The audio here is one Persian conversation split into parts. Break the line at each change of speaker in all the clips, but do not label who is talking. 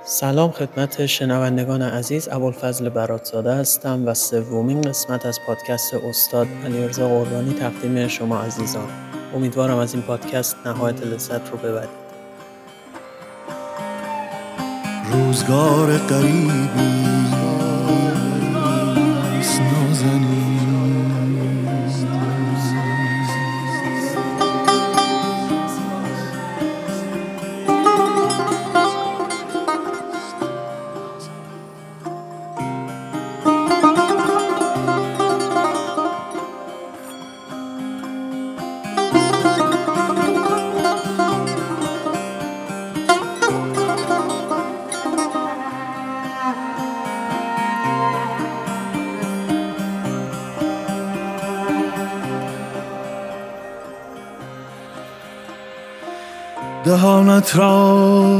سلام خدمت شنوندگان عزیز، ابوالفضل براتزاده هستم و سومین قسمت از پادکست استاد علیرضا قربانی تقدیم شما عزیزان. امیدوارم از این پادکست نهایت لذت رو ببرید.
روزگار غریبی است نازنین، دهانت را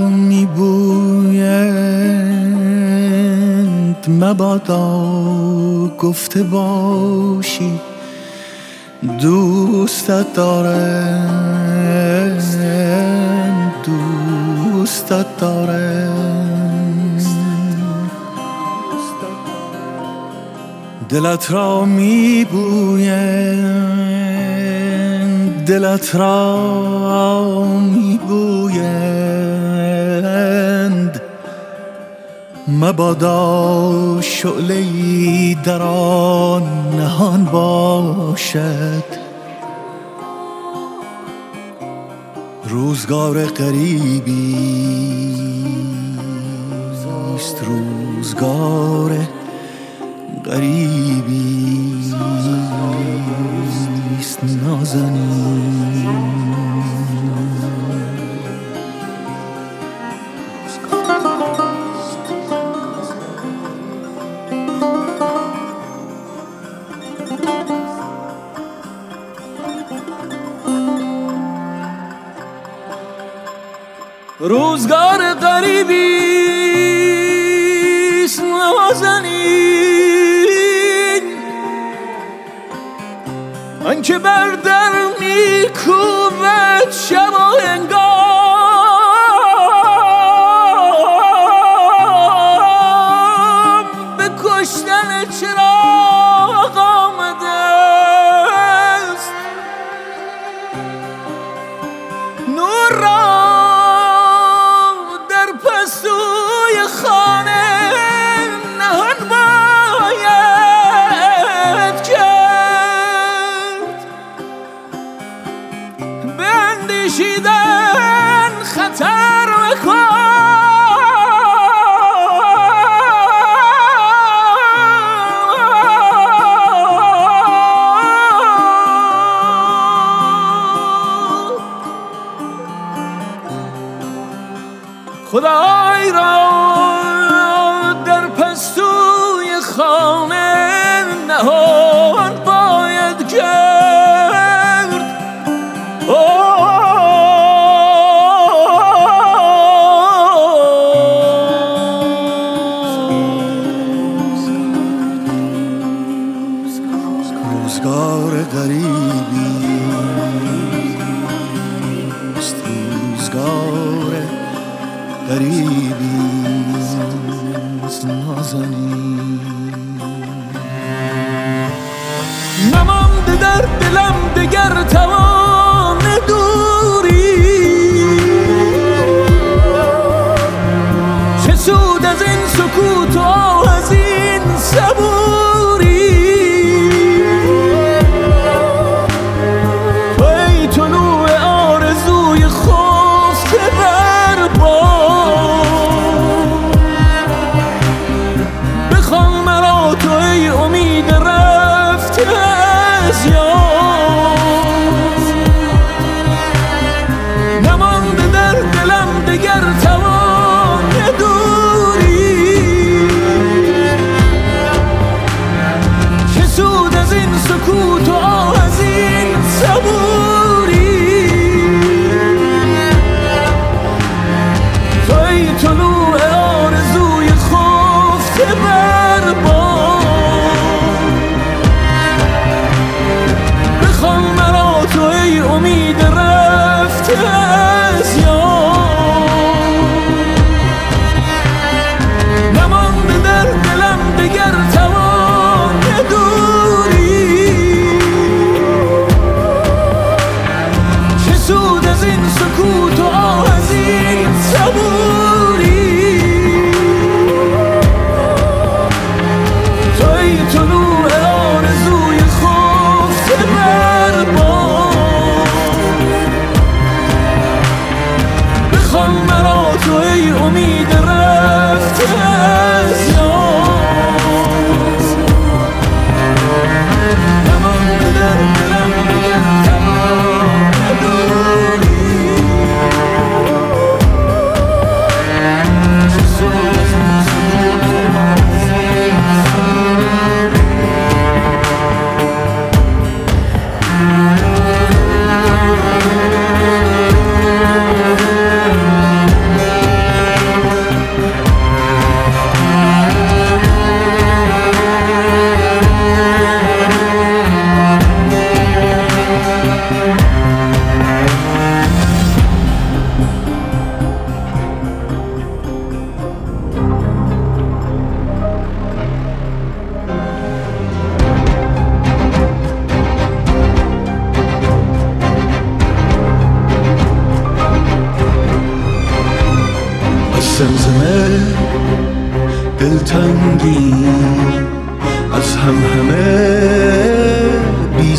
میبویند مبادا گفته باشی دوستت دارم، دوستت دارم. دلت را میبویند، دلت را میبویند مبادا شعله‌ای در آن نهان باشد. روزگار غریبی است، روزگار غریبی است نازنین. روزگار غریبی است نازنین، آنکه بر در میکوبد شب و هنگام، به کشتن چراغ آمده است. نور را پستوی خانه نهان باید کرد، به اندیشیدن خطر مکن. خدای را در پستوی خانه نهان باید کرد. روزگار غریبی است، روزگار غریبی است نازنین. نمانده در دلم دگر توان دوری، چه سود از این سکوت و از این صبوری. تو ای طلوع آرزوی خفته بر بام، بخوان مرا تو ای امید رفته از یاد. نمانده در دلم دگر توان دوری،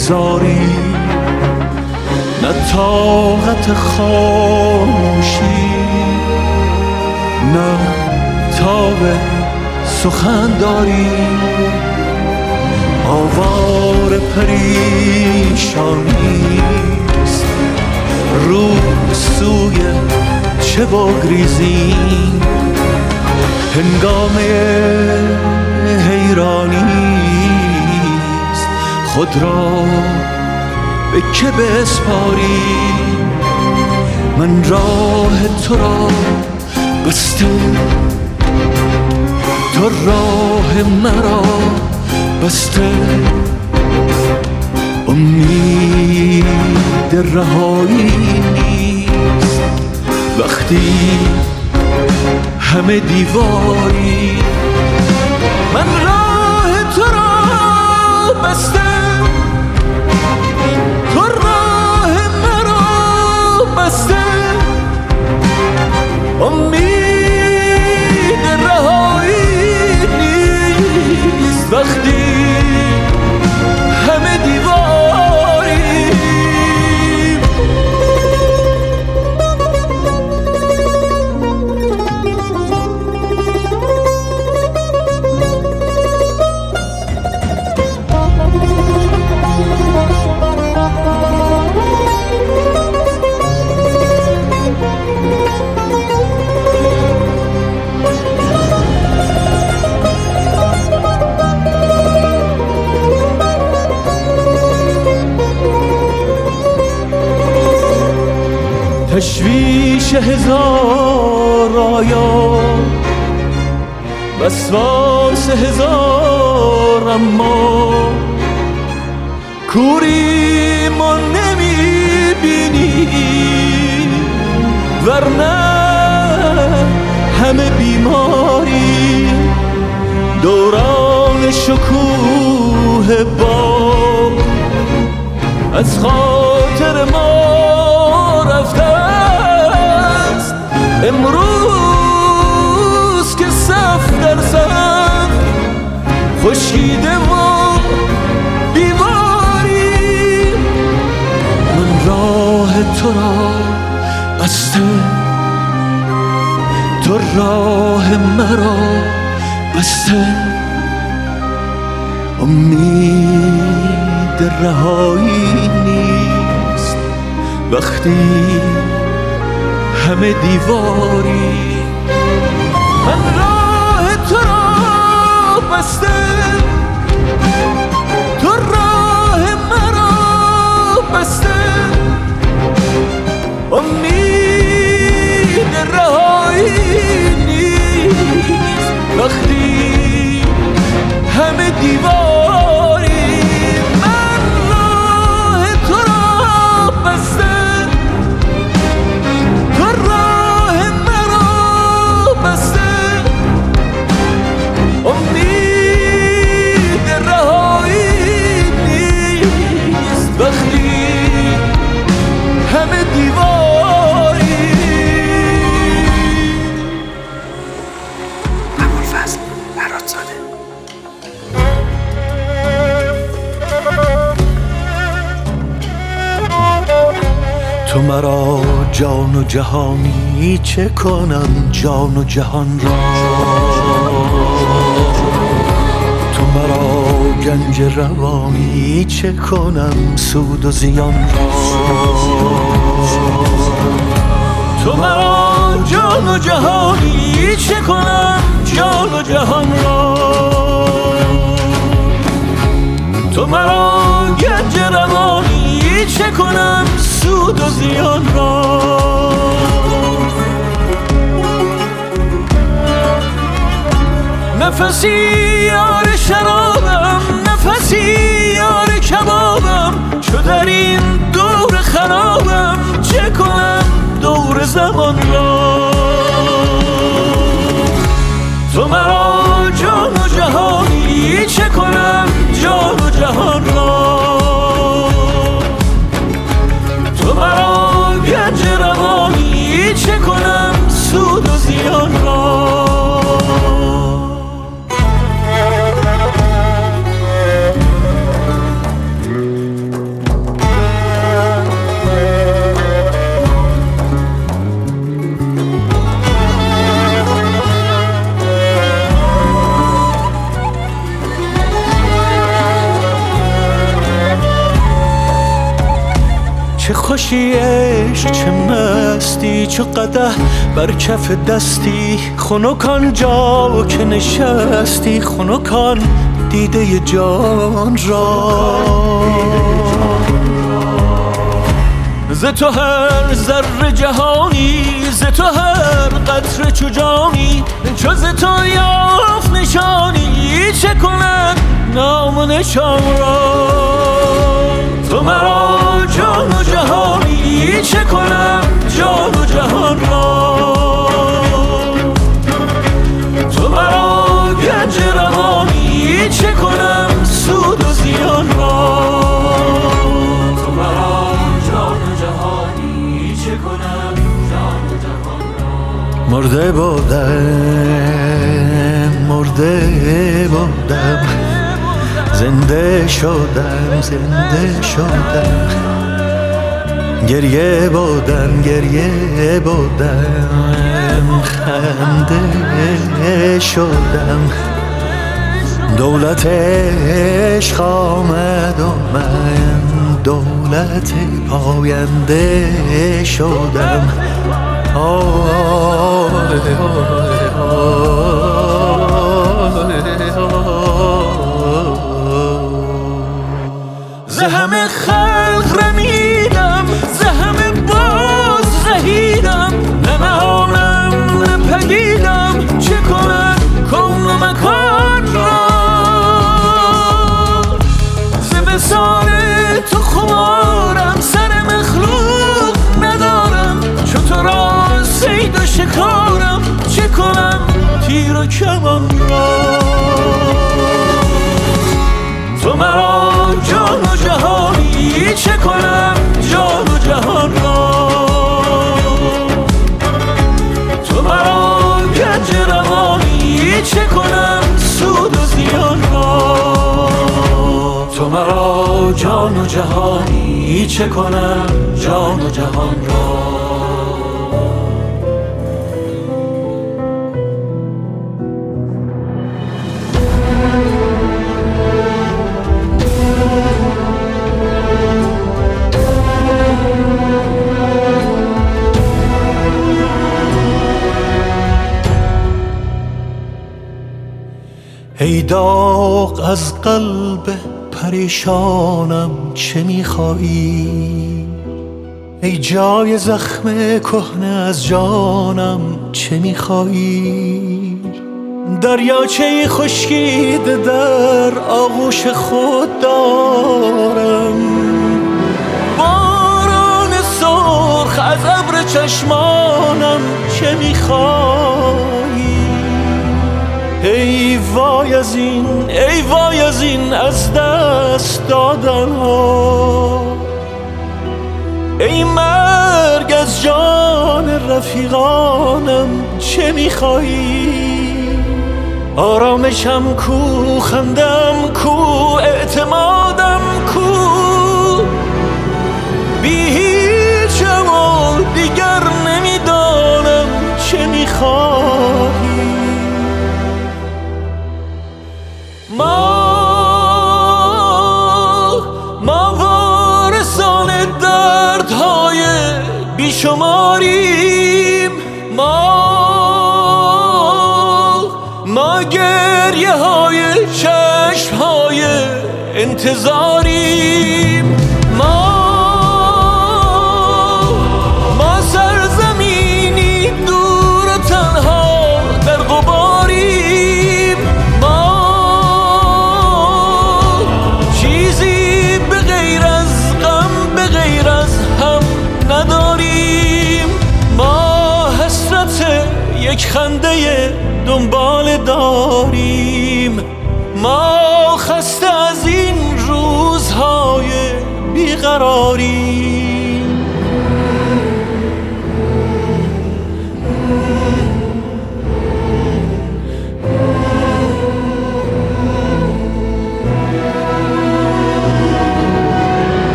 بگذاری، نه طاقت خاموشی، نه تاب سخن داری. آوار پریشانیست، رو سوی چه بگریزیم؟ هنگامه حیرانیست، خود را به که بسپاری؟ من راه تو را بسته، تو راه مرا بسته. امید رهایی نیست وقتی همه دیواری. من راه تو را بسته، تو راه مرا بسته. امید رهایی نیست وقتی همه دیواری. تشویش هزار آیا، وسواس هزار اما، کوری ما نمیبینی ورنه همه بیماری. دوران شکوه باغ از خاطر ما رفته است. امروز که صف در صف خشکیده و بیماری. من راه تو را بسته، تو راه مرا بسته. امید رهایی نیست وقتی همه دیواری. من راه تو را بسته، تو راه مرا بسته. امید رهایی نیست وقتی همه دیواری. من راه تو را بسته، تو راه مرا بسته. امید رهایی نیست وقتی همه دیواری.
ابوالفضل براتزاده.
تو مرا جان و جهانی چه کنم جان و جهان را؟ تو مرا گنج روانی چه کنم سود و زیان را؟ تو مرا جان و جهانی چه کنم جان و جهان را؟ تو مرا گنج روانی چه کنم سود و زیان را؟ نفسی یار شرابم، نفسی یار کبابم، چو در این دور خرابم چه کنم دور زمان را؟ تو مرا جان و جهانی چه کنم جان و جهان را؟ تو مرا گنج روانی چه کنم سود و زیان را؟ چه خوشی عشق چه مستی، چه قدح بر کف دستی، خنکان جا که نشستی، خنکان دیده جان را. ز تو هر ذره جهانی، ز تو هر قطره چو جانی، چو ز تو یافت نشانی، چه کند نام و نشان را. تو مرا جان و جهانی، چه کنم جان و جهان را. تو مرا گنج روانی، چه کنم سود و زیان را. تو مرا جان و جهانی، چه کنم جان و جهان را. مرده بودم زنده شدم، زنده شدم. گریه بودم خنده شدم. دولت عشق آمد و من دولت پاینده شدم. ز همه خلق رمیدم، ز همه باز زهیدم، نه نهانم نه پدیدم، چه کنم کون و مکان را. ز وصال تو خمارم، سر مخلوق ندارم، چو تو را صید و شکارم، چه کنم تیر و کمان را. تو مرا جان و جهانی، چه کنم جان و جهان را. تو مرا گنج روانی، چه کنم سود و زیان را. تو مرا جان و جهانی، چه کنم جان و جهان را. ای داغ از قلب پریشانم چه میخوایی؟ ای جای زخم کهنه از جانم چه میخوایی؟ دریاچه خشکیده در آغوش خود دارم، باران سرخ از ابر چشمانم چه میخوایی؟ ای وای از این از دست دادن ها، ای مرگ از جان رفیقانم چه میخوایی؟ آرامشم کو، خندم کو، اعتمادم کو، بی هیچم و دیگر نمیدانم چه میخوایی؟ ما وارثان دردهای بیشماریم، ما گریه های چشم های انتظاریم، ما سرزمینی دور و تنها در غباریم، ما چیزی به غیر از غم به غیر از هم نداریم، ما حسرت یک خنده دنبال داریم، ما خسته از این روزهای بیقراریم.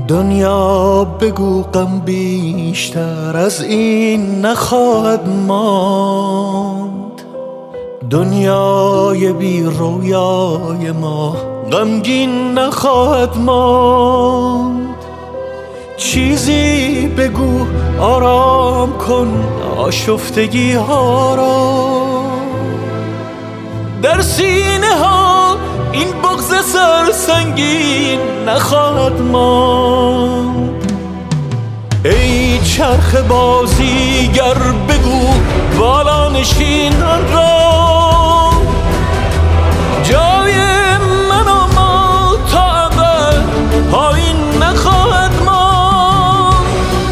دنیا بگو غم بیشتر از این نخواهد ماند، دنیای بی رویای ما غمگین نخواهد ماند. چیزی بگو آرام کن آشفتگی ها را، در سینه ها این بغض سرسنگین نخواهد ماند. ای چرخ بازیگر بگو بالا نشینان را، جای من و ما تا ابد پایین نخواهد ماند.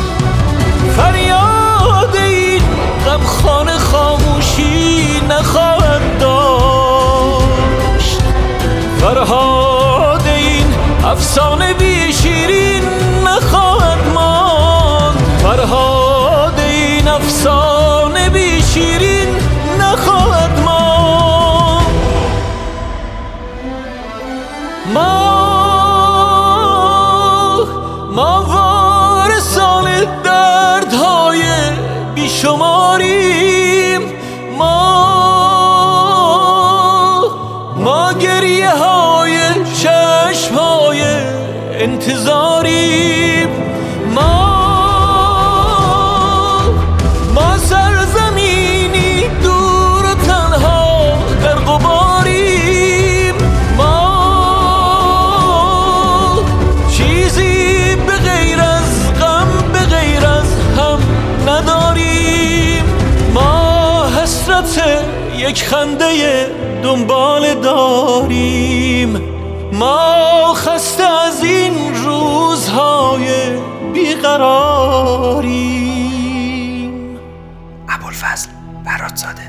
فریاد این غمخانه خاموشی نخواهد داشت، فرهاد این افسانه بی شیرین نخواهد ماند، فرهاد این افسانه بی شیرین نخواهد ماند. ما وارثان دردهای بیشماریم، ما گریه های چشم های انتظاریم، ما سرزمینی دور و تنها در غباریم، ما چیزی به غیر از غم به غیر از هم نداریم، ما حسرت یک خنده دنبال داریم، ما خسته از این روزهای بیقراریم.
ابوالفضل براتزاده.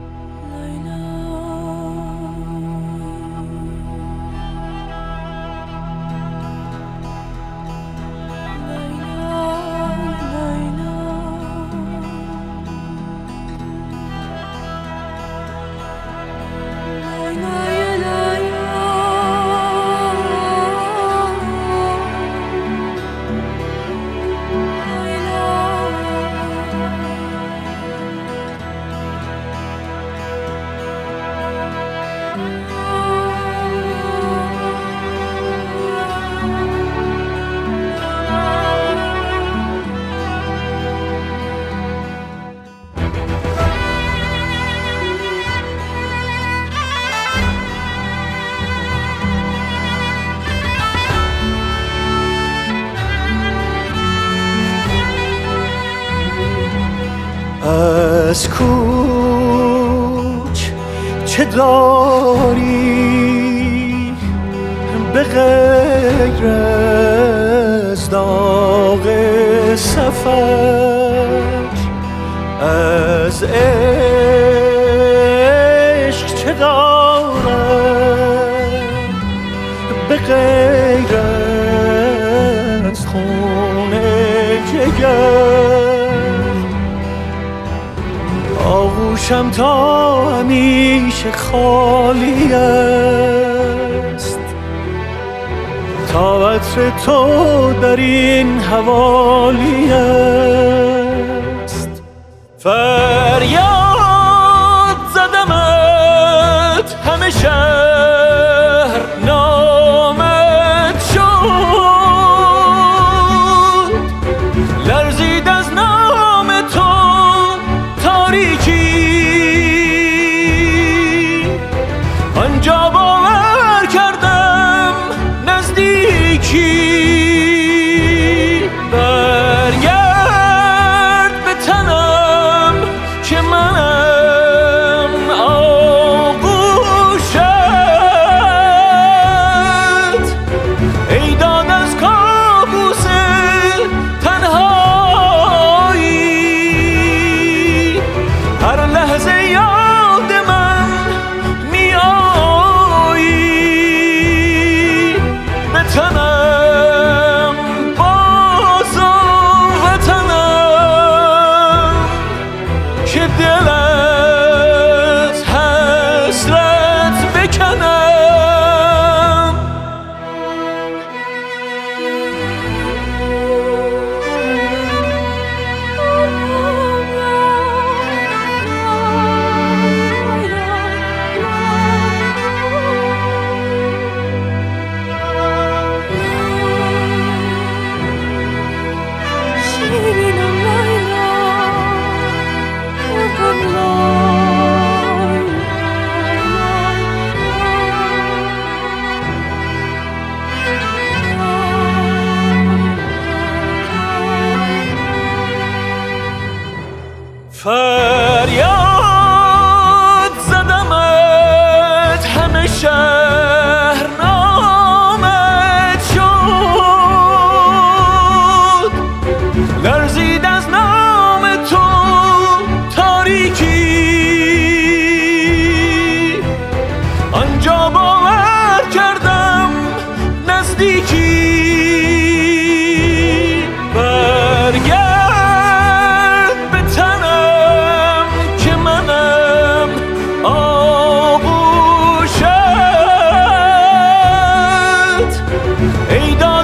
از کوچ چه داری به غیر از داغ سفر، از عشق چه دارم به غیر از خون جگر. آغوشم تا همیشه خالی است، تا عطر تو در این حوالی است. فریاد زدمت همه شهر نامت شد، لرزید از نام تو تاریکی، آنجا باور کردم نزدیکی. برگرد به تنم که منم آغوشت، ای داد از کابوس تنهایی، هر لحظه یاد من می آیی به تنم. ای